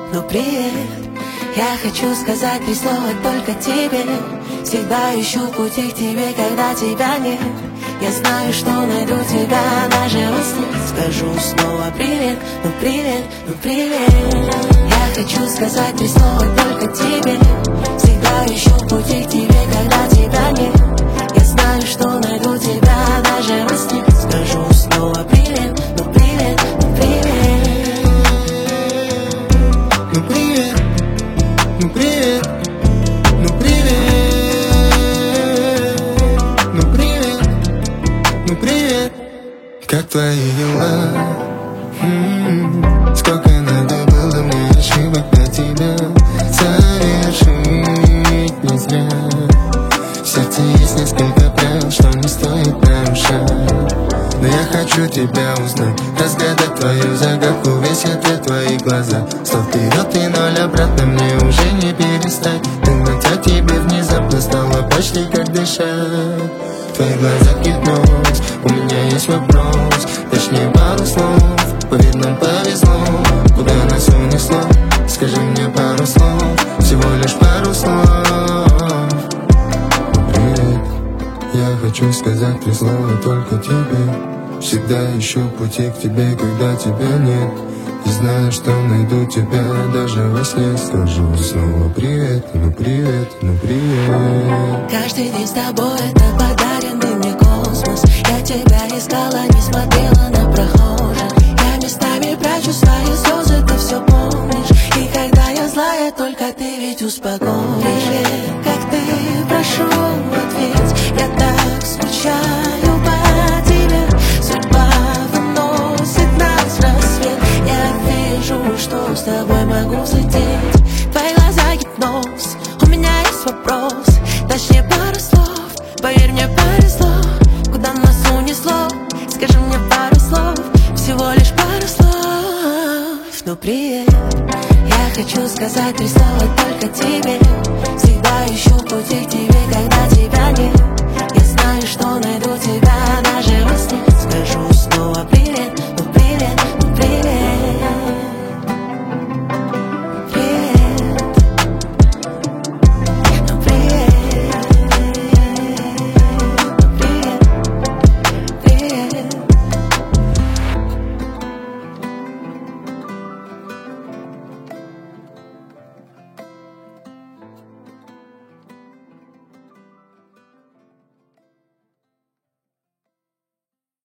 ну привет. Я хочу сказать 3 слова только тебе. Всегда ищу пути к тебе, когда тебя нет. Я знаю, что найду тебя даже во сне. Скажу снова привет, ну привет, ну привет. Я хочу сказать 3 слова только тебе. Всегда ищу пути к тебе, когда тебя нет. Я знаю, что найду тебя даже во сне. Скажу снова привет, ну привет, ну привет. Ну привет, ну привет, ну привет, ну привет, ну привет. Как твои дела? Сколько надо было мне ошибок на тебя совершить не зря. В сердце есть несколько правил, что не стоит нарушать. Но я хочу тебя узнать, разгадать твою загадку, весь ответ в твоих глазах. 100 вперед и 0 обратно, мне уже не перестать. Думать о тебе внезапно стало почти как дышать. Твои глаза гипноз, у меня есть вопрос, точнее пару слов. Поверь, нам повезло, куда нас унесло. Скажи мне пару слов, всего лишь пару слов. Привет, я хочу сказать 3 слова только тебе. Всегда ищу пути к тебе, когда тебя нет. И знаю, что найду тебя даже во сне. Скажу снова привет, ну привет, ну привет. Каждый день с тобой — это подаренный мне космос. Я тебя искала, не смотрела на прохожих. Я местами прячу свои слезы, ты все помнишь. И когда я злая, только ты ведь успокоишь. Привет, как ты, прошу, ответь. Я так скучаю по тебе. Судьба выносит нас в рассвет. Я вижу, что с тобой могу взлететь. Твои глаза гипноз, у меня есть вопрос, точнее пару слов. Поверь, мне повезло, куда нас унесло. Скажи мне пару слов, всего лишь пару слов. Ну привет, я хочу сказать 3 слова только тебе. Всегда ищу пути к тебе, когда тебя нет. Я знаю, что найду тебя даже